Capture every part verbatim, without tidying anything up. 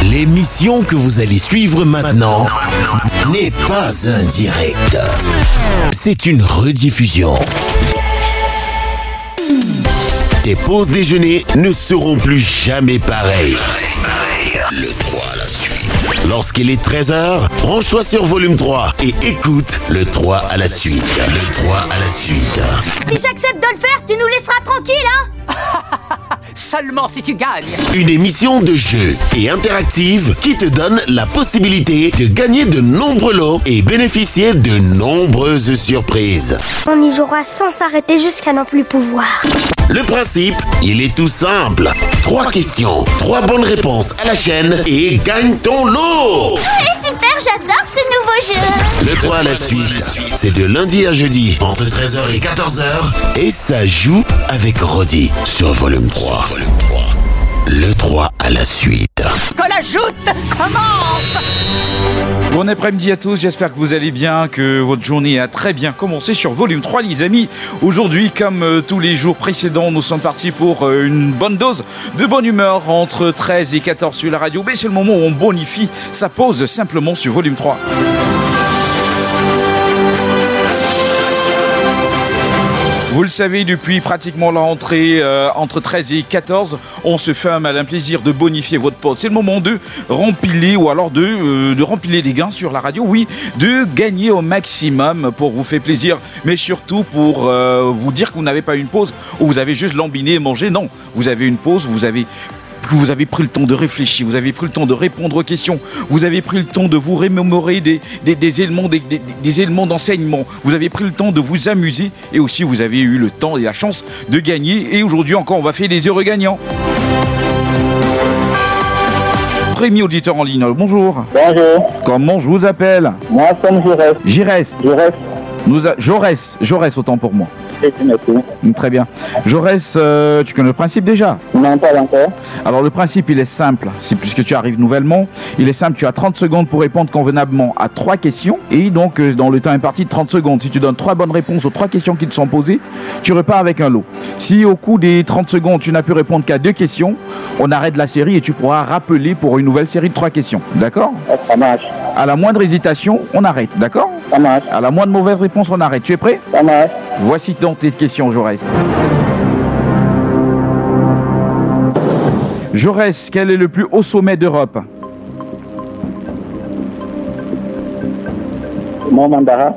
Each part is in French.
L'émission que vous allez suivre maintenant n'est pas un direct. C'est une rediffusion. Tes pauses déjeuner ne seront plus jamais pareilles. Le trois à la suite. Lorsqu'il est treize heures, branche-toi sur volume trois et écoute le trois à la suite. Le trois à la suite. Si j'accepte de le faire, tu nous laisseras tranquille, hein? Seulement si tu gagnes. Une émission de jeu et interactive qui te donne la possibilité de gagner de nombreux lots et bénéficier de nombreuses surprises. On y jouera sans s'arrêter jusqu'à n'en plus pouvoir. Le principe, il est tout simple. Trois questions, trois bonnes réponses à la chaîne et gagne ton lot. Ouais, super, j'adore ce nouveau jeu. Le trois à la suite, c'est de lundi à jeudi, entre treize heures et quatorze heures. Et ça joue avec Rodi sur volume trois. Volume trois. Le trois à la suite. Que la joute commence. Bon après-midi à tous, j'espère que vous allez bien, que votre journée a très bien commencé sur volume trois les amis. Aujourd'hui, comme euh, tous les jours précédents, nous sommes partis pour euh, une bonne dose de bonne humeur entre treize et quatorze sur la radio. Mais c'est le moment où on bonifie sa pause simplement sur volume trois. Vous le savez, depuis pratiquement la rentrée euh, entre treize et quatorze, on se fait un malin plaisir de bonifier votre poste. C'est le moment de rempiler ou alors de, euh, de rempiler les gains sur la radio. Oui, de gagner au maximum pour vous faire plaisir, mais surtout pour euh, vous dire que vous n'avez pas une pause où vous avez juste lambiné et mangé. Non, vous avez une pause, vous avez... Vous avez pris le temps de réfléchir, vous avez pris le temps de répondre aux questions, vous avez pris le temps de vous remémorer des, des, des éléments, des, des, des éléments d'enseignement, vous avez pris le temps de vous amuser et aussi vous avez eu le temps et la chance de gagner. Et aujourd'hui encore, on va faire des heureux gagnants. Premier auditeur en ligne, bonjour. Bonjour. Comment je vous appelle? Moi, c'est Jaurès. Jaurès. Jaurès. Nous a... Jaurès, Jaurès autant pour moi. Merci. Très bien. Jaurès, euh, tu connais le principe déjà? Non, pas encore. Alors le principe, il est simple. C'est puisque tu arrives nouvellement, il est simple. Tu as trente secondes pour répondre convenablement à trois questions. Et donc, euh, dans le temps imparti de trente secondes, si tu donnes trois bonnes réponses aux trois questions qui te sont posées, tu repars avec un lot. Si au cours des trente secondes, tu n'as pu répondre qu'à deux questions, on arrête la série et tu pourras rappeler pour une nouvelle série de trois questions. D'accord? Ça marche. À la moindre hésitation, on arrête. D'accord? Ça marche. À la moindre mauvaise réponse, on arrête. Tu es prêt? Ça marche. Voici donc tes questions, Jaurès. Jaurès, quel est le plus haut sommet d'Europe? Mont Mandara.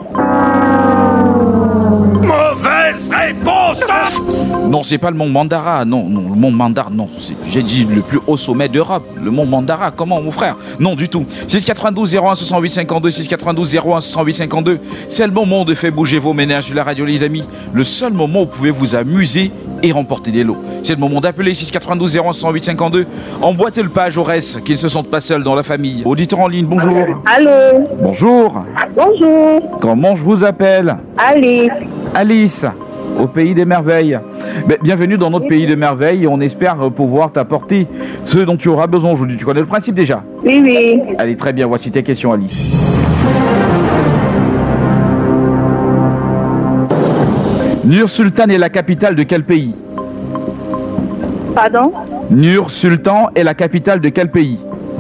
Mauvaise réponse. Non, c'est pas le mont Mandara, non, non, le mont Mandara, non. C'est, j'ai dit le plus haut sommet d'Europe, le mont Mandara, comment mon frère? Non, du tout. six quatre-vingt-douze zéro un soixante-huit cinquante-deux, six quatre-vingt-douze zéro un soixante-huit cinquante-deux. C'est le moment de faire bouger vos ménages sur la radio, les amis. Le seul moment où vous pouvez vous amuser et remporter des lots. C'est le moment d'appeler six quatre-vingt-douze zéro un soixante-huit cinquante-deux. Emboîtez le pas à Jaurès, qu'ils ne se sentent pas seuls dans la famille. Auditeur en ligne, bonjour. Allô. Bonjour. Bonjour. Comment je vous appelle? Alice. Alice, au pays des merveilles. Mais bienvenue dans notre pays de merveilles et on espère pouvoir t'apporter ce dont tu auras besoin aujourd'hui. Tu connais le principe déjà? Oui, oui. Allez, très bien, voici tes questions, Alice. Nur-Sultan est la capitale de quel pays? Pardon? Nur-Sultan est la capitale de quel pays?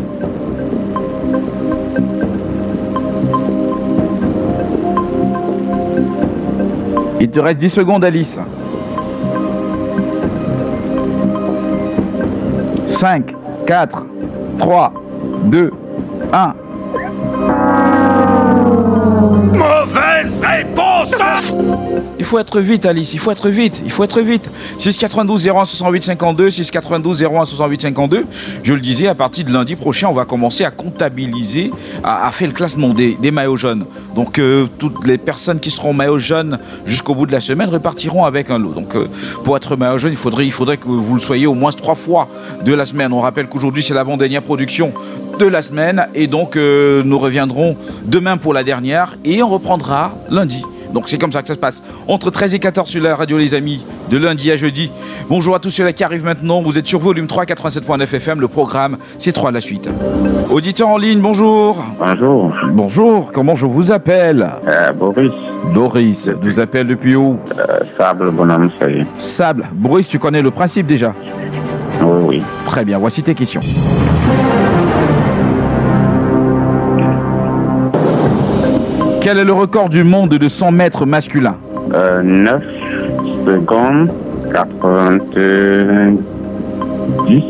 Il te reste dix secondes, Alice. cinq, quatre, trois, deux, un. Mauvaise réponse. Il faut être vite, Alice, il faut être vite, il faut être vite. six quatre-vingt-douze zéro un soixante-huit cinquante-deux, six quatre-vingt-douze zéro un soixante-huit cinquante-deux. Je le disais, à partir de lundi prochain, on va commencer à comptabiliser, à, à faire le classement des, des maillots jaunes. Donc, euh, toutes les personnes qui seront maillots jaunes jusqu'au bout de la semaine repartiront avec un lot. Donc, euh, pour être maillot jaune, il faudrait, il faudrait que vous le soyez au moins trois fois de la semaine. On rappelle qu'aujourd'hui, c'est l'avant-dernière production de la semaine. Et donc, euh, nous reviendrons demain pour la dernière et on reprendra lundi. Donc c'est comme ça que ça se passe. Entre treize et quatorze sur la radio, les amis, de lundi à jeudi. Bonjour à tous ceux-là qui arrivent maintenant. Vous êtes sur volume trois, quatre-vingt-sept point neuf F M. Le programme, c'est trois à la suite. Auditeur en ligne, bonjour. Bonjour. Bonjour, comment je vous appelle? Euh, Boris. Doris, nous appelle depuis où? Euh, Sable, bonhomme, ça y est. Sable. Boris, tu connais le principe déjà? Oui, oui. Très bien, voici tes questions. Quel est le record du monde de cent mètres masculin? Euh, neuf secondes quatre-vingt-dix.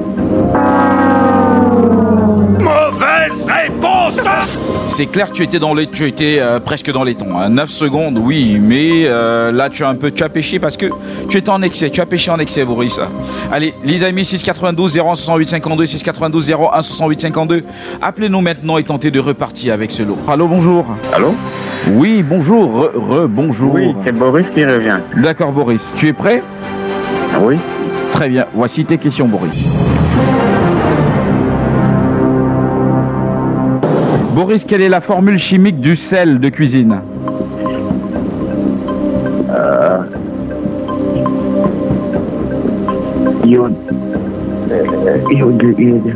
Mauvaise réponse. C'est clair que tu étais, dans les, tu étais euh, presque dans les temps. Hein. neuf secondes, oui, mais euh, là tu as un peu tu as péché parce que tu étais en excès. Tu as péché en excès, Boris. Allez, les amis, six quatre-vingt-douze zéro un soixante-huit cinquante-deux, six quatre-vingt-douze zéro un soixante-huit cinquante-deux. Appelez-nous maintenant et tentez de repartir avec ce lot. Allô, bonjour. Allô? Oui, bonjour, re, re bonjour. Oui, c'est Boris qui revient. D'accord, Boris. Tu es prêt? Oui. Très bien. Voici tes questions, Boris. Boris, quelle est la formule chimique du sel de cuisine? Euh... Iode. Euh, iode, iode.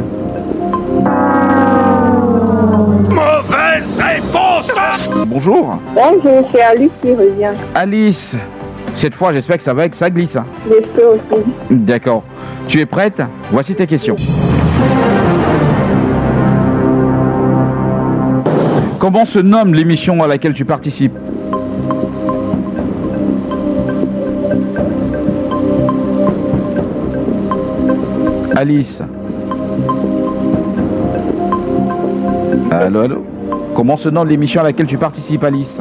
Mauvaise réponse. Bonjour. Bonjour, c'est Alice qui revient. Alice. Cette fois, j'espère que ça va, que ça glisse. J'espère aussi. D'accord. Tu es prête? Voici tes questions. Comment se nomme l'émission à laquelle tu participes? Alice. Allô, allô. Comment se nomme l'émission à laquelle tu participes, Alice?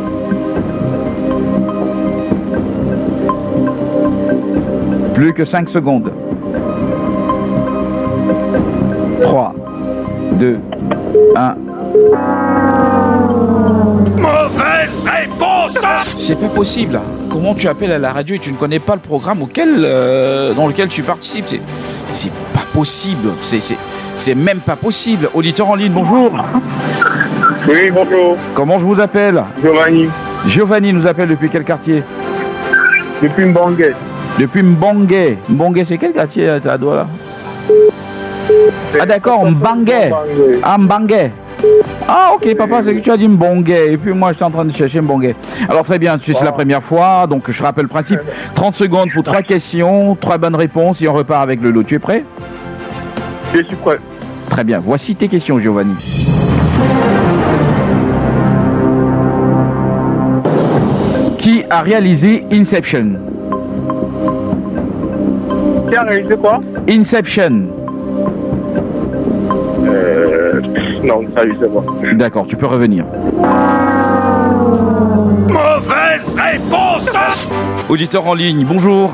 Plus que cinq secondes. trois, deux, un. Mauvaise réponse. C'est pas possible. Comment tu appelles à la radio et tu ne connais pas le programme auquel, euh, dans lequel tu participes? C'est, c'est pas possible. C'est, c'est, c'est même pas possible. Auditeur en ligne, bonjour. Oui, bonjour. Comment je vous appelle? Giovanni. Giovanni nous appelle depuis quel quartier? Depuis Mbangé. Depuis Mbangé. Mbangé, c'est quel quartier à ta doigt là? Ah d'accord, Mbangé. Ah, Mbangé. Ah ok papa, c'est que tu as dit Mbangé et puis moi j'étais en train de chercher Mbangé. Alors très bien, c'est la première fois, donc je rappelle le principe. trente secondes pour trois questions, trois bonnes réponses et on repart avec le lot. Tu es prêt? Je suis prêt. Très bien, voici tes questions, Giovanni. Qui a réalisé Inception? Qui a réalisé quoi? Inception. Euh... Non, ça je sais pas. D'accord, tu peux revenir. Mauvaise réponse. Auditeur en ligne, bonjour.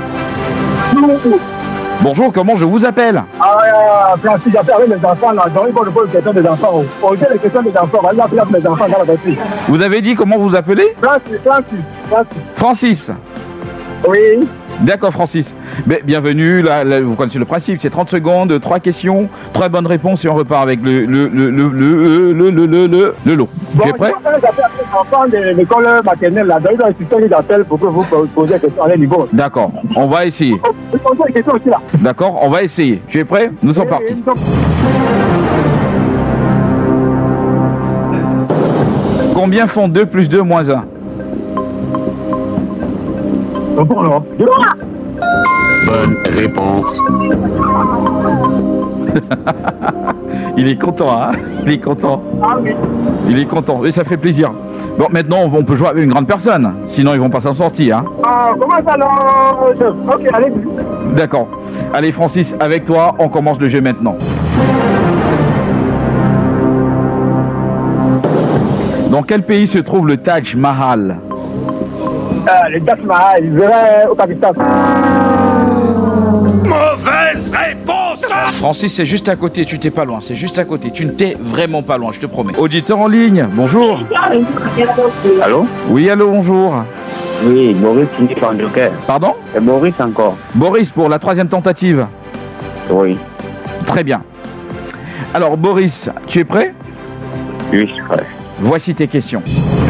Bonjour, comment je vous appelle? Ah, Francis, j'appelle avec les enfants là, donc il faut répondre aux questions des enfants. On dit les questions des enfants, on va appeler les enfants dans la batterie. Vous avez dit comment vous appelez? Francis, Francis, Francis. Francis. Oui. D'accord, Francis. Mais, bienvenue, là, là, vous connaissez le principe, c'est trente secondes, trois questions, trois bonnes réponses et on repart avec le, le, le, le, le, le, le, le, le, le lot. Bon, tu es prêt? J'appelle les enfants de l'école maternelle là, donc il y a un système qui appelle pour que vous posiez des questions à leur niveau. D'accord, on va essayer. Vous posez des questions aussi là. D'accord, on va essayer. Tu es prêt? Nous sommes partis. Combien font deux plus deux moins un? Bonne réponse. Il est content, hein? Il est content. Il est content. Et ça fait plaisir. Bon, maintenant, on peut jouer avec une grande personne. Sinon, ils vont pas s'en sortir, hein? Ah, comment ça, non, chef? Ok, allez. D'accord. Allez, Francis, avec toi, on commence le jeu maintenant. Dans quel pays se trouve le Taj Mahal? Euh, le Taj Mahal, il serait au Pakistan. Mauvaise réponse. Francis, c'est juste à côté, tu t'es pas loin, c'est juste à côté, tu ne t'es vraiment pas loin, je te promets. Auditeur en ligne, bonjour. Allô? Oui, allô, bonjour. Oui, Boris finit par Joker. Pardon? Et Boris encore. Boris, pour la troisième tentative. Oui. Très bien. Alors, Boris, tu es prêt? Oui, je suis prêt. Voici tes questions.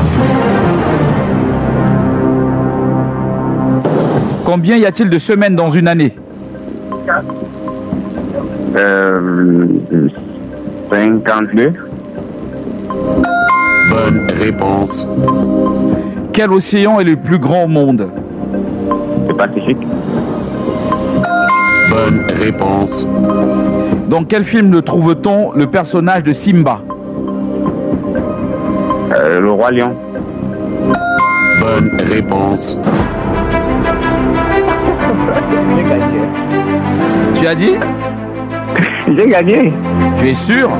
Combien y a-t-il de semaines dans une année? Euh... cinquante-deux. Bonne réponse. Quel océan est le plus grand au monde? Le Pacifique. Bonne réponse. Dans quel film le trouve-t-on le personnage de Simba? Euh, Euh, le Roi Lion. Bonne réponse. J'ai gagné. Tu as dit? J'ai gagné. Tu es sûr?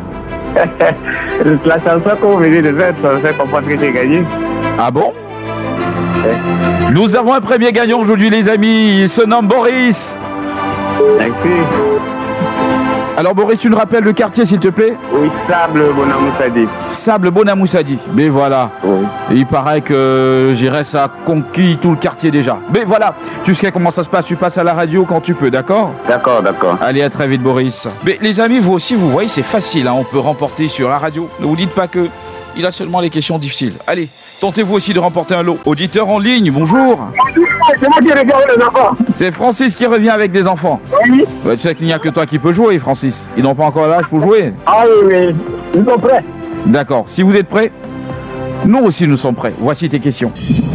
La chanson que vous venez de faire, ça fait comprendre que j'ai gagné. Ah bon? Ouais. Nous avons un premier gagnant aujourd'hui, les amis. Il se nomme Boris. Merci. Alors Boris, tu nous rappelles le quartier, s'il te plaît? Oui, Sable Bonamoussadi. Sable Bonamoussadi. Mais voilà. Oui. Et il paraît que j'irai, ça a conquis tout le quartier déjà. Mais voilà, tu sais comment ça se passe, tu passes à la radio quand tu peux, d'accord? D'accord, d'accord. Allez, à très vite Boris. Mais les amis, vous aussi, vous voyez, c'est facile, hein, on peut remporter sur la radio. Ne vous dites pas que il a seulement les questions difficiles. Allez, tentez-vous aussi de remporter un lot. Auditeur en ligne, bonjour. C'est moi qui regarde les enfants. C'est Francis qui revient avec des enfants. Oui. Ouais, tu sais qu'il n'y a que toi qui peux jouer, Francis. Ils n'ont pas encore l'âge pour jouer. Ah oui, oui. Ils sont prêts. D'accord, si vous êtes prêts, nous aussi nous sommes prêts. Voici tes questions.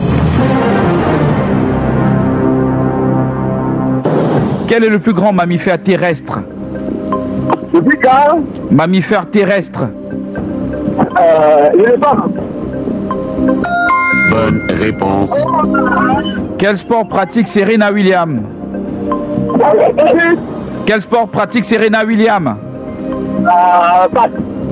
Quel est le plus grand mammifère terrestre? Depuis quand Mammifère terrestre. euh, l'éléphant. Bonne réponse. Quel sport pratique Serena Williams? Quel sport pratique Serena Williams? Euh, passe.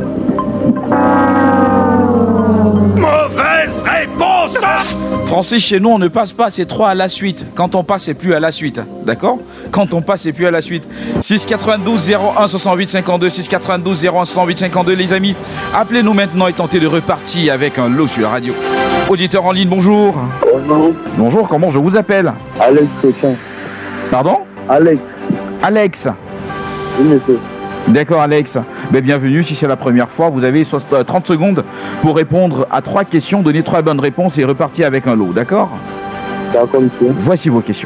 Mauvaise réponse. Francis, chez nous, on ne passe pas, c'est trois à la suite. Quand on passe, c'est plus à la suite. D'accord? Quand on passe, c'est plus à la suite. six quatre-vingt-douze zéro un soixante-huit cinquante-deux, six quatre-vingt-douze zéro un soixante-huit cinquante-deux, les amis. Appelez-nous maintenant et tentez de repartir avec un lot sur la radio. Auditeur en ligne, bonjour. Bonjour. Bonjour, comment je vous appelle? Alex Pékin. Pardon? Alex. Alex. Oui, monsieur. D'accord, Alex. Ben, bienvenue, si c'est la première fois, vous avez trente secondes pour répondre à trois questions, donner trois bonnes réponses et repartir avec un lot, d'accord? D'accord, monsieur. Voici vos questions.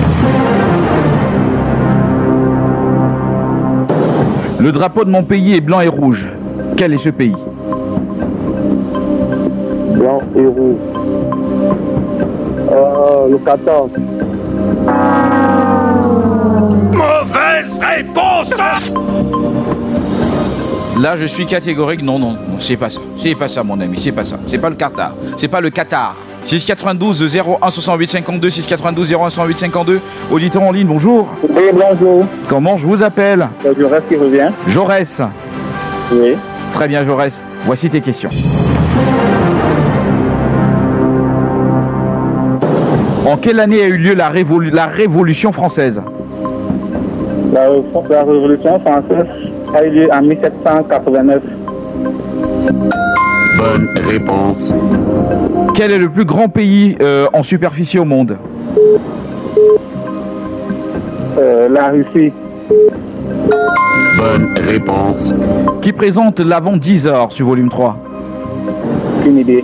Le drapeau de mon pays est blanc et rouge. Quel est ce pays? Blanc et rouge. Euh, le Qatar. Mauvaise réponse. Là, je suis catégorique. Non, non, non, c'est pas ça. C'est pas ça, mon ami. C'est pas ça. C'est pas le Qatar. C'est pas le Qatar. six quatre-vingt-douze zéro un soixante-huit cinquante-deux, six quatre-vingt-douze zéro un soixante-huit cinquante-deux. Auditeur en ligne, bonjour. Oui, bonjour. Comment je vous appelle? C'est Jaurès qui revient. Jaurès. Oui. Très bien, Jaurès. Voici tes questions. En quelle année a eu lieu la, révolu- la Révolution française? La, la Révolution française a eu lieu en mille sept cent quatre-vingt-neuf. Bonne réponse. Quel est le plus grand pays euh, en superficie au monde? Euh, la Russie. Bonne réponse. Qui présente l'avant dix heures sur volume trois? Une idée.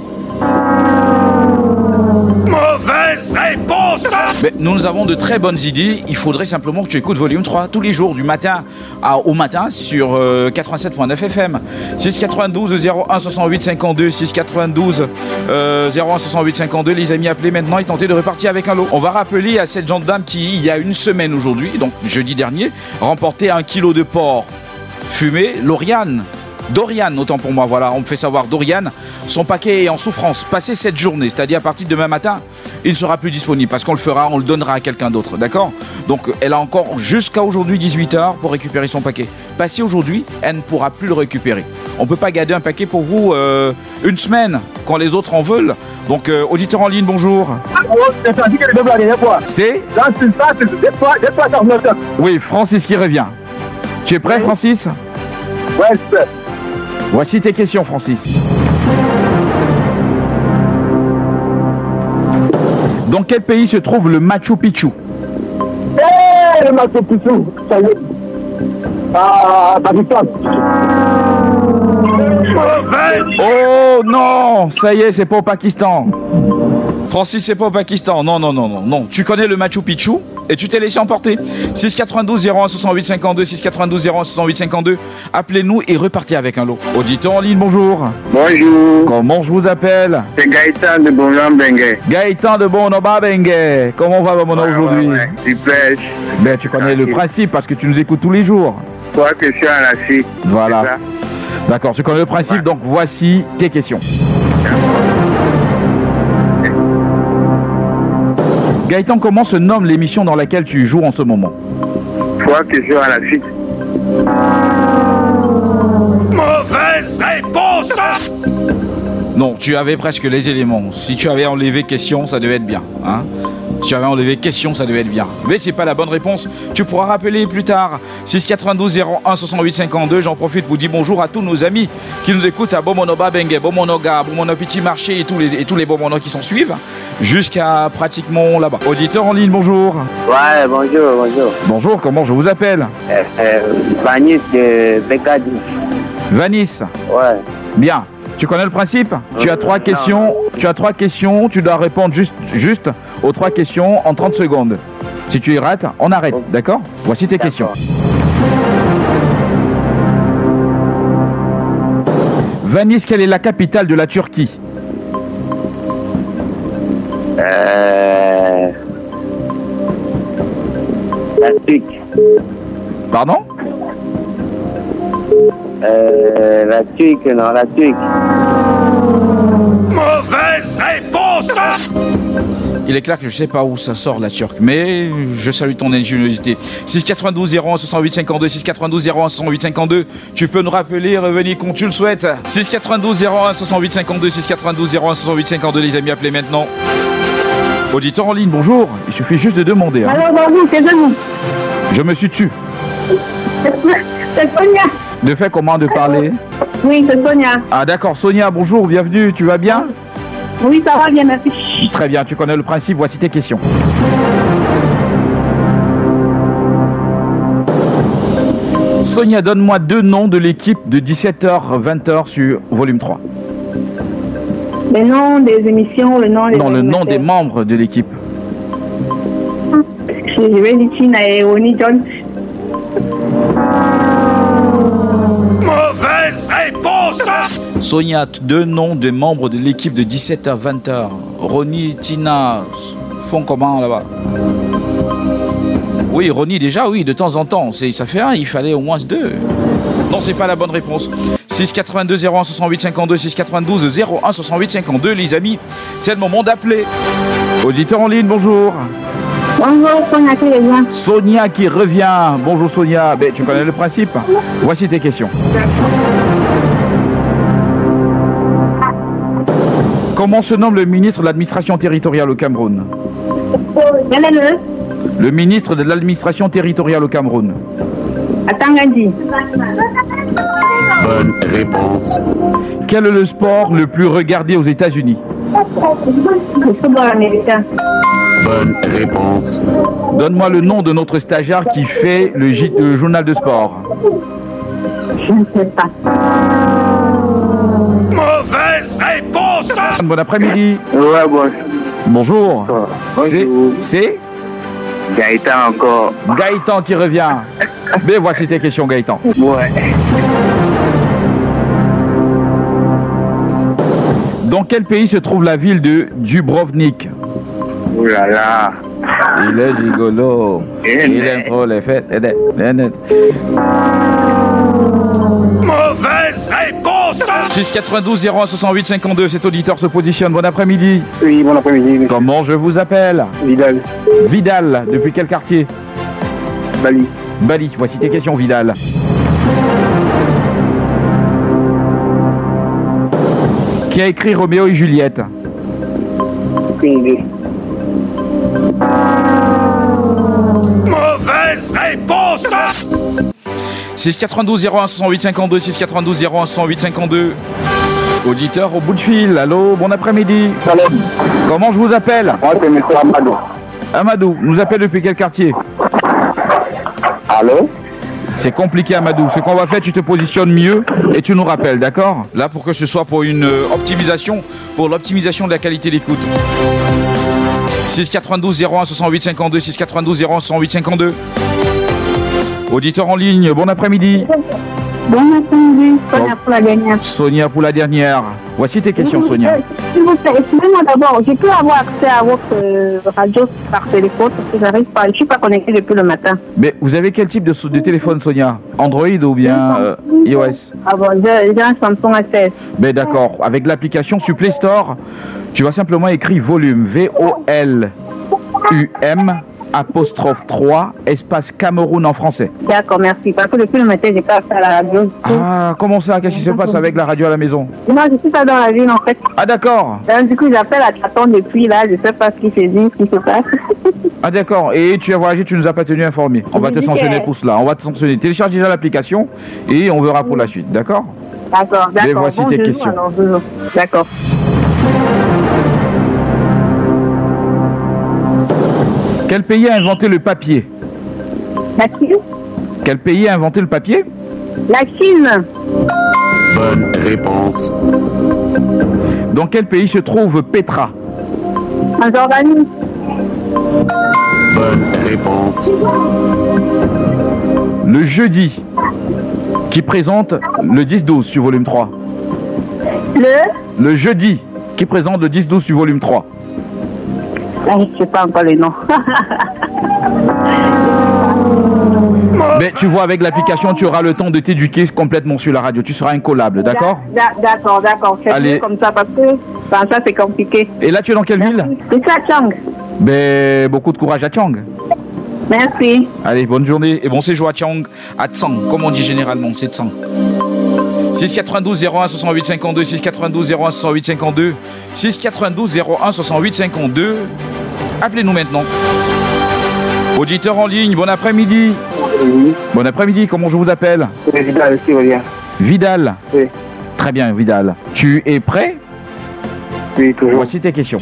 Mauvaise réponse. Mais nous avons de très bonnes idées. Il faudrait simplement que tu écoutes volume trois tous les jours, du matin à, au matin sur euh, quatre-vingt-sept virgule neuf F M. six quatre-vingt-douze zéro un soixante-huit cinquante-deux, six quatre-vingt-douze euh, zéro un soixante-huit cinquante-deux. Les amis, appelez maintenant et tentez de repartir avec un lot. On va rappeler à cette jeune dame qui, il y a une semaine aujourd'hui, donc jeudi dernier, remportait un kilo de porc fumé, Lauriane. Dorian, autant pour moi, voilà, on me fait savoir, Dorian, son paquet est en souffrance. Passé cette journée, c'est-à-dire à partir de demain matin, il ne sera plus disponible parce qu'on le fera, on le donnera à quelqu'un d'autre, d'accord? Donc elle a encore jusqu'à aujourd'hui dix-huit heures pour récupérer son paquet. Passé aujourd'hui, elle ne pourra plus le récupérer. On ne peut pas garder un paquet pour vous euh, une semaine quand les autres en veulent. Donc euh, auditeur en ligne, bonjour. C'est Oui, Francis qui revient. Tu es prêt, Francis? Ouais, c'est. Voici tes questions, Francis. Dans quel pays se trouve le Machu Picchu? Eh, le Machu Picchu, ça y est. Ah, Pakistan. Mauvaise. Oh non, ça y est, c'est pas au Pakistan. Francis, c'est pas au Pakistan. Non, non, non, non, non. Tu connais le Machu Picchu et tu t'es laissé emporter. six quatre-vingt-douze zéro un soixante-huit cinquante-deux, six quatre-vingt-douze zéro un soixante-huit cinquante-deux. Appelez-nous et repartez avec un lot. Auditeur en ligne, bonjour. Bonjour. Comment je vous appelle? C'est Gaëtan de Bonambengue. Gaëtan de Bonobabengue. Comment va mon Ouais, aujourd'hui? ouais, ouais. Tu pêches. Ben, tu connais le principe parce que tu nous écoutes tous les jours. Toi que je suis à la scie. Voilà. C'est ça? D'accord, tu connais le principe, Ouais. donc voici tes questions. Gaëtan, comment se nomme l'émission dans laquelle tu joues en ce moment? Trois questions à la suite. Mauvaise réponse. Non, tu avais presque les éléments. Si tu avais enlevé question, ça devait être bien. Hein, si tu avais enlevé question, ça devait être bien. Mais c'est pas la bonne réponse. Tu pourras rappeler plus tard. six quatre-vingt-douze zéro un soixante-huit cinquante-deux. J'en profite pour dire bonjour à tous nos amis qui nous écoutent à Bomonoba Bengue, Bomonoga, Bomono Petit Marché et tous les, et tous les Bomonos qui s'en suivent jusqu'à pratiquement là-bas. Auditeur en ligne, bonjour. Ouais, bonjour, bonjour. Bonjour, comment je vous appelle? Euh, euh, Vanis de Bécadi. Vanis. Ouais. Bien. Tu connais le principe? Tu as trois questions, tu as trois questions, tu dois répondre juste, juste aux trois questions en trente secondes. Si tu y rates, on arrête, d'accord? Voici tes questions. Vanis, quelle est la capitale de la Turquie? Euh... La Turque. Pardon? Euh, la Turque, non, la Turque. Mauvaise réponse. Il est clair que je sais pas où ça sort la Turque, mais je salue ton ingéniosité. six quatre-vingt-douze zéro un soixante-huit cinquante-deux, six quatre-vingt-douze zéro un soixante-huit cinquante-deux. Tu peux nous rappeler et revenir quand tu le souhaites. six quatre-vingt-douze zéro un soixante-huit cinquante-deux, six quatre-vingt-douze zéro un soixante-huit cinquante-deux, les amis, appelez maintenant. Auditeur en ligne, bonjour. Il suffit juste de demander. Hein. Alors, bonjour, c'est vous. Je me suis tu. C'est Sonia. De fait, comment de parler? Oui, c'est Sonia. Ah d'accord, Sonia, bonjour, bienvenue, tu vas bien? Oui, ça va bien, merci. Très bien, tu connais le principe, voici tes questions. Sonia, donne-moi deux noms de l'équipe de dix-sept heures vingt heures sur volume trois. Le nom des émissions, le nom des... Non, le nom des membres de l'équipe. Je vais dire Tina et Ronnie Jones. Mauvaise réponse. Sonia, deux noms de membres de l'équipe de dix-sept heures vingt heures. Ronnie, Tina, font comment là-bas? Oui, Ronnie déjà, oui, de temps en temps. C'est, ça fait un, il fallait au moins deux. Non, c'est pas la bonne réponse. six quatre-vingt-deux zéro un soixante-huit cinquante-deux, six quatre-vingt-douze zéro un soixante-huit cinquante-deux, les amis. C'est le moment d'appeler. Auditeur en ligne, bonjour. Bonjour, Sonia qui revient. Sonia qui revient. Bonjour Sonia. Ben, tu connais le principe? Voici tes questions. Comment se nomme le ministre de l'administration territoriale au Cameroun? Quel est le? Le ministre de l'administration territoriale au Cameroun. Atangandi. Bonne réponse. Quel est le sport le plus regardé aux États-Unis? Le football américain. Bonne réponse. Donne-moi le nom de notre stagiaire qui fait le, J- le journal de sport. Je ne sais pas. Mauvaise réponse. Bon après-midi. Ouais, bon. Bonjour. C'est, Bonjour. c'est Gaëtan encore. Gaëtan qui revient. Mais voici tes questions, Gaëtan. Ouais. Dans quel pays se trouve la ville de Dubrovnik? Oh là là. Il est gigolo. Il aime trop les fêtes. Mauvaise réponse. six quatre-vingt-douze zéro un soixante-huit cinquante-deux, cet auditeur se positionne. Bon après-midi. Oui, bon après-midi. Comment je vous appelle? Vidal. Vidal, depuis quel quartier? Bali. Bali, voici tes questions, Vidal. Qui a écrit Roméo et Juliette? Aucune idée. Mauvaise réponse. six quatre-vingt-douze zéro un soixante-huit cinquante-deux, six quatre-vingt-douze zéro un soixante-huit cinquante-deux. Auditeur au bout de fil, allô, bon après-midi. Salut. Comment je vous appelle? Moi, c'est M. Amadou. Amadou, nous appelle depuis quel quartier? Allô? C'est compliqué, Amadou. Ce qu'on va faire, tu te positionnes mieux et tu nous rappelles, d'accord? Là, pour que ce soit pour une euh, optimisation, pour l'optimisation de la qualité d'écoute. six quatre-vingt-douze zéro un soixante-huit cinquante-deux, six quatre-vingt-douze zéro un soixante-huit cinquante-deux. Auditeur en ligne, bon après-midi. Bon après-midi, Sonia pour la dernière. Sonia pour la dernière. Voici tes questions, Sonia. S'il vous plaît, excusez-moi d'abord, je peux avoir accès à votre euh, radio par téléphone parce que j'arrive pas, je ne suis pas connectée depuis le matin. Mais vous avez quel type de, de téléphone, Sonia? Android ou bien euh, iOS? Ah bon, j'ai j'ai un Samsung S S. Ben d'accord, avec l'application sur Play Store, tu vas simplement écrire volume, V O L U M apostrophe trois, espace Cameroun en français. D'accord, merci. Parce que depuis le matin, j'ai pas accès à la radio. Ah, comment ça? Qu'est-ce qui se passe avec la radio à la maison? Non, je suis pas dans la ville en fait. Ah d'accord. Donc, du coup, j'appelle à Chaton depuis là, je sais pas ce qui se dit, ce qui se passe. Ah d'accord, et tu as voyagé, tu nous as pas tenu informé. On va te sanctionner pour cela, on va te sanctionner. Télécharge déjà l'application et on verra pour la suite, d'accord? D'accord, d'accord. Mais voici bon, tes je questions. joue, alors, je joue. D'accord. Quel pays a inventé le papier? La Chine? Quel pays a inventé le papier? La Chine. Bonne réponse. Dans quel pays se trouve Petra? En Jordanie. Bonne réponse. Le jeudi qui présente le dix douze sur volume trois. Le? Le jeudi qui présente le dix douze sur volume trois. Ah, je ne sais pas encore les noms. Mais tu vois, avec l'application, tu auras le temps de t'éduquer complètement sur la radio. Tu seras incollable, d'accord? D'accord, d'accord. C'est Allez. mieux comme ça parce que enfin, ça, c'est compliqué. Et là, tu es dans quelle ville? C'est ça, Chang. Ben, beaucoup de courage à Chang. Merci. Allez, bonne journée et bon séjour à Chang, à Tsang, comme on dit généralement, c'est Tsang. six quatre-vingt-douze zéro un soixante-huit cinquante-deux, six quatre-vingt-douze zéro un soixante-huit cinquante-deux, six quatre-vingt-douze zéro un soixante-huit cinquante-deux. Appelez-nous maintenant. Auditeur en ligne, bon après-midi. Oui. Bon après-midi, comment je vous appelle? C'est Vidal ici, Aurélien. Vidal. Oui. Très bien, Vidal. Tu es prêt? Oui, toujours. Voici tes questions.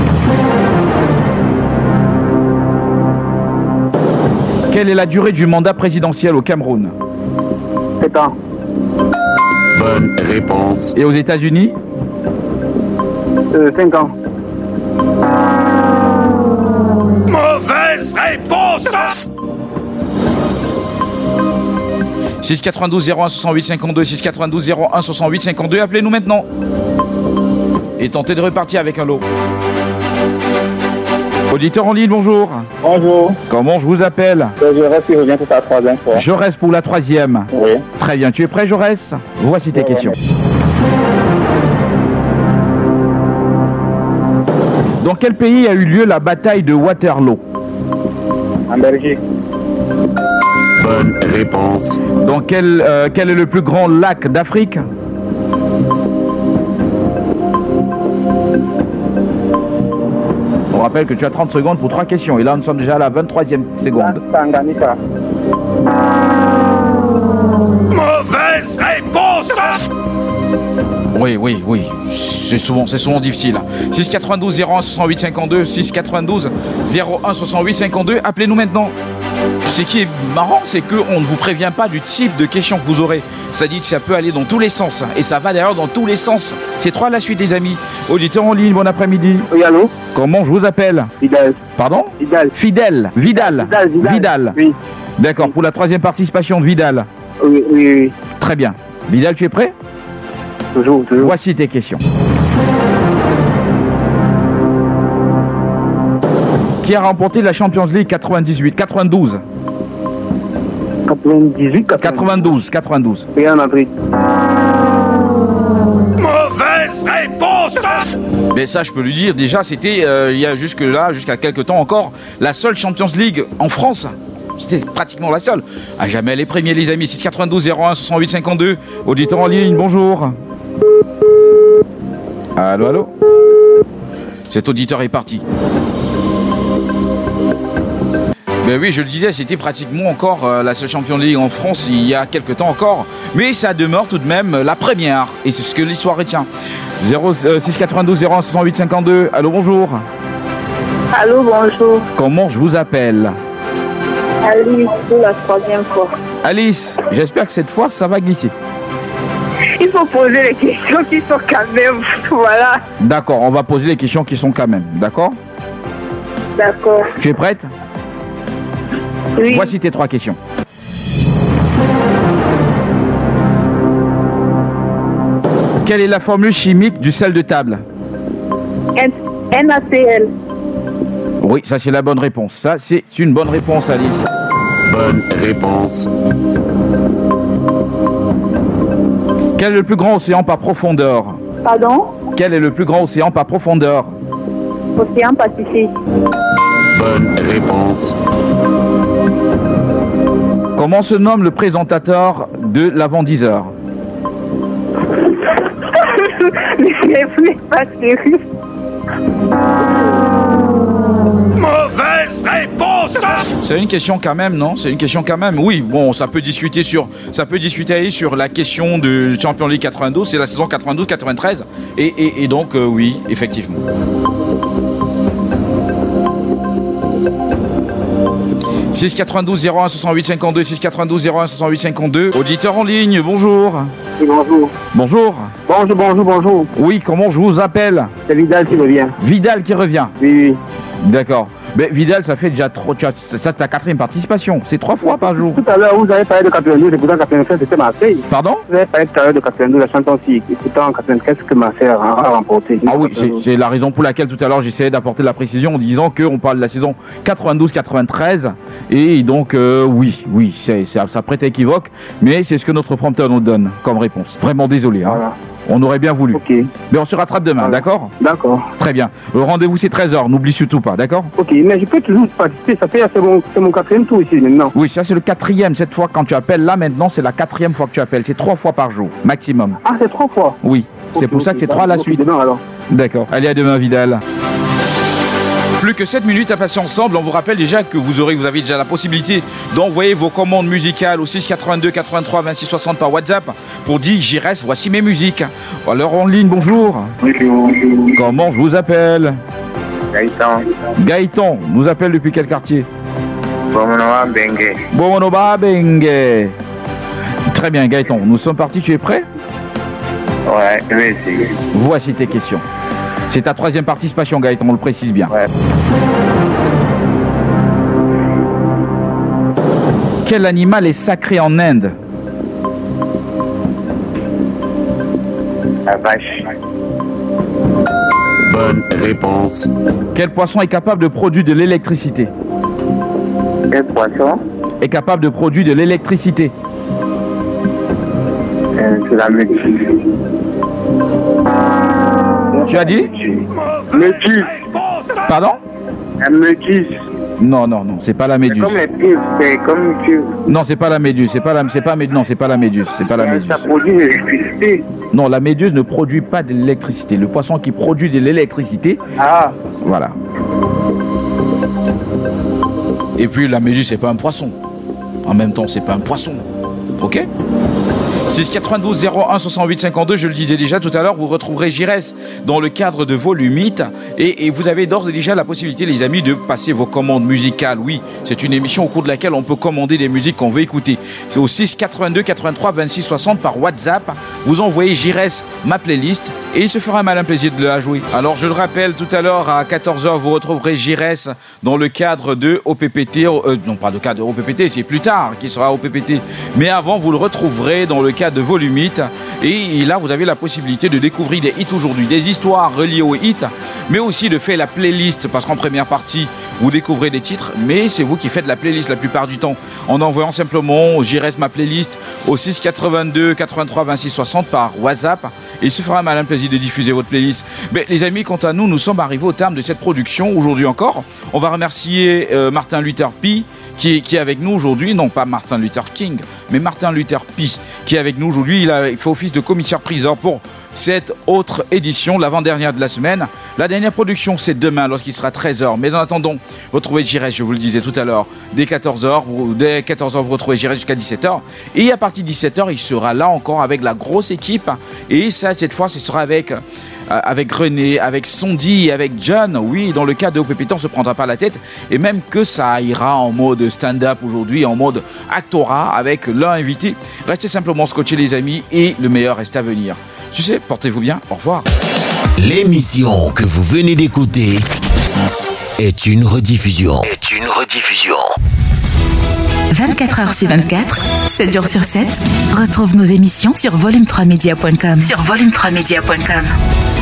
Quelle est la durée du mandat présidentiel au Cameroun? sept ans. Bonne réponse. Et aux États-Unis? Euh, cinq ans. Mauvaise réponse. six quatre-vingt-douze zéro un soixante-huit cinquante-deux, six quatre-vingt-douze zéro un soixante-huit cinquante-deux. Appelez-nous maintenant. Et tentez de repartir avec un lot. Auditeur en ligne, bonjour. Bonjour. Comment je vous appelle? Je reste et reviens pour la troisième fois. Jaurès pour la troisième. Oui. Très bien. Tu es prêt, Jaurès? Voici tes Oui, questions. oui. Dans quel pays a eu lieu la bataille de Waterloo? En Belgique. Bonne réponse. Dans quel, euh, quel est le plus grand lac d'Afrique? On rappelle que tu as trente secondes pour trois questions. Et là, nous sommes déjà à la vingt-troisième seconde. Tanganyika. Mauvaise réponse. Oui, oui, oui. C'est souvent, c'est souvent difficile. six quatre-vingt-douze zéro un soixante-huit cinquante-deux, six quatre-vingt-douze zéro un soixante-huit cinquante-deux. Appelez-nous maintenant. Ce qui est marrant, c'est qu'on ne vous prévient pas du type de questions que vous aurez. Ça dit que ça peut aller dans tous les sens. Et ça va d'ailleurs dans tous les sens. C'est trois à la suite, les amis. Auditeurs en ligne, bon après-midi. Oui, allô? Comment je vous appelle? Vidal. Pardon? Vidal. Fidèle. Vidal. Vidal, Vidal. Vidal. Oui. D'accord, pour la troisième participation de Vidal. Oui, oui, oui. Très bien. Vidal, tu es prêt? Toujours, toujours. Voici tes questions. Qui a remporté la Champions League quatre-vingt-dix-huit, quatre-vingt-douze? quatre-vingt-dix-huit, quatre-vingt-douze, quatre-vingt-douze. Real Madrid. Mauvaise réponse. Mais ça, je peux lui dire, déjà, c'était, euh, il y a jusque-là, jusqu'à quelques temps encore, la seule Champions League en France. C'était pratiquement la seule. À jamais les premiers, les amis. six quatre-vingt-douze zéro un soixante-huit cinquante-deux. Auditeur en ligne, bonjour. Allô, allô. Cet auditeur est parti. Ben oui, je le disais, c'était pratiquement encore euh, la seule Champions League en France il y a quelques temps encore. Mais ça demeure tout de même la première. Et c'est ce que l'histoire retient. six quatre-vingt-douze zéro un soixante-huit cinquante-deux. Allô, bonjour. Allô, bonjour. Comment je vous appelle? Alice pour la troisième fois. Alice, j'espère que cette fois, ça va glisser. Il faut poser les questions qui sont quand même. Voilà. D'accord, on va poser les questions qui sont quand même. D'accord? D'accord. Tu es prête? Oui. Voici tes trois questions. Quelle est la formule chimique du sel de table? N A C L. Oui, ça c'est la bonne réponse. Ça c'est une bonne réponse, Alice. Bonne réponse. Quel est le plus grand océan par profondeur? Pardon? Quel est le plus grand océan par profondeur? Océan Pacifique. Bonne réponse. Comment se nomme le présentateur de l'Avant dix heures? Je n'ai pas sérieux. Mauvaise réponse. C'est une question quand même, non? C'est une question quand même. Oui, bon, ça peut discuter sur, ça peut discuter sur la question de Champions League quatre-vingt-douze. C'est la saison quatre-vingt-douze quatre-vingt-treize. Et, et, et donc, euh, oui, effectivement. six quatre-vingt-douze zéro un soixante-huit cinquante-deux, six quatre-vingt-douze zéro un soixante-huit cinquante-deux. Auditeur en ligne, bonjour. Oui, bonjour. Bonjour. Bonjour, bonjour, bonjour. Oui, comment je vous appelle? C'est Vidal qui revient. Vidal qui revient. Oui, oui. D'accord. Mais Vidal, ça fait déjà trop. Tu as, ça, c'est ta quatrième participation. C'est trois fois par jour. Tout à l'heure, vous avez parlé de quatre-vingt-douze, et pourtant quatre-vingt-treize, c'était Marseille. Pardon? Vous avez parlé tout à l'heure de quatre-vingt-douze, la chanson-ci, et pourtant en quatre-vingt-treize, que Marseille a, a remporté. Ah oui, c'est, c'est la raison pour laquelle tout à l'heure j'essayais d'apporter la précision en disant qu'on parle de la saison quatre-vingt-douze quatre-vingt-treize. Et donc, euh, oui, oui, c'est, c'est, ça prête à équivoque, mais c'est ce que notre prompteur nous donne comme réponse. Vraiment désolé. Hein. Voilà. On aurait bien voulu. Ok. Mais on se rattrape demain, Voilà. d'accord? D'accord. Très bien. Le rendez-vous c'est treize heures, n'oublie surtout pas, d'accord? Ok, mais je peux toujours participer, ça fait, c'est mon, c'est mon quatrième tour ici maintenant. Oui, ça c'est le quatrième. Cette fois, quand tu appelles là maintenant, c'est la quatrième fois que tu appelles. C'est trois fois par jour, maximum. Ah, c'est trois fois. Oui, c'est Ok, pour ça ok, que c'est bah, trois à la ok, suite. Demain alors. D'accord. Allez, à demain, Vidal. Plus que sept minutes à passer ensemble. On vous rappelle déjà que vous aurez, vous avez déjà la possibilité d'envoyer vos commandes musicales au six quatre-vingt-deux quatre-vingt-trois vingt-six soixante par WhatsApp pour dire j'y reste, voici mes musiques. Alors en ligne, bonjour. Bonjour. Comment je vous appelle? Gaëtan. Gaëtan, nous appelle depuis quel quartier? Bomonoa Bengue. Bomonoba Bengue. Très bien, Gaëtan, nous sommes partis, tu es prêt? Ouais, je vais essayer. Voici tes questions. C'est ta troisième participation, Gaëtan, on le précise bien. Ouais. Quel animal est sacré en Inde? La vache. Bonne réponse. Quel poisson est capable de produire de l'électricité? Quel poisson? Est capable de produire de l'électricité? euh, C'est la méduse. Tu as dit? Méduse. Pardon? La méduse. Non, non, non, c'est pas la C'est méduse. comme les pires, c'est comme une cuve. Non, c'est pas la méduse, c'est pas la, c'est pas, non, c'est pas la méduse, c'est pas la méduse. Ça produit de l'électricité. Non, la méduse ne produit pas de l'électricité. Le poisson qui produit de l'électricité, Ah, voilà. Et puis la méduse, c'est pas un poisson. En même temps, c'est pas un poisson. Ok? six quatre-vingt-douze zéro un soixante-huit cinquante-deux, je le disais déjà tout à l'heure, vous retrouverez Giresse dans le cadre de Volume huit et, et vous avez d'ores et déjà la possibilité, les amis, de passer vos commandes musicales. Oui, c'est une émission au cours de laquelle on peut commander des musiques qu'on veut écouter. C'est au six quatre-vingt-deux quatre-vingt-trois vingt-six soixante par WhatsApp. Vous envoyez Giresse ma playlist et il se fera un malin plaisir de la jouer. Alors je le rappelle, tout à l'heure à quatorze heures, vous retrouverez Giresse dans le cadre de O P P T. Euh, non, pas de cadre de O P P T, c'est plus tard qu'il sera O P P T. Mais avant, vous le retrouverez dans le cadre de Volume huit et là vous avez la possibilité de découvrir des hits aujourd'hui, des histoires reliées aux hits, mais aussi de faire la playlist, parce qu'en première partie vous découvrez des titres, mais c'est vous qui faites la playlist la plupart du temps en envoyant simplement j'y reste ma playlist au six quatre-vingt-deux quatre-vingt-trois vingt-six soixante par WhatsApp et il se fera un malin plaisir de diffuser votre playlist. Mais les amis, quant à nous, nous sommes arrivés au terme de cette production aujourd'hui encore. On va remercier euh, Martin Luther Pi qui est, qui est avec nous aujourd'hui, non pas Martin Luther King, mais Martin Luther Pi qui est avec nous aujourd'hui. Il a fait office de commissaire-priseur pour cette autre édition, l'avant-dernière de la semaine. La dernière production, c'est demain lorsqu'il sera treize heures. Mais en attendant, retrouvez Giresse, je vous le disais tout à l'heure, dès quatorze heures. Vous, dès quatorze heures, vous retrouvez Giresse jusqu'à dix-sept heures. Et à partir de dix-sept heures, il sera là encore avec la grosse équipe. Et ça, cette fois, ce sera avec... avec René, avec Sondi, avec John. Oui, dans le cas de O P P T, on ne se prendra pas la tête. Et même que ça ira en mode stand-up aujourd'hui, en mode actorat avec l'un invité. Restez simplement scotchés les amis et le meilleur reste à venir. Tu sais, portez-vous bien, au revoir. L'émission que vous venez d'écouter est une rediffusion. Est une rediffusion. vingt-quatre heures sur vingt-quatre, sept jours sur sept, retrouve nos émissions sur volume trois média point com. Sur volume trois média point com.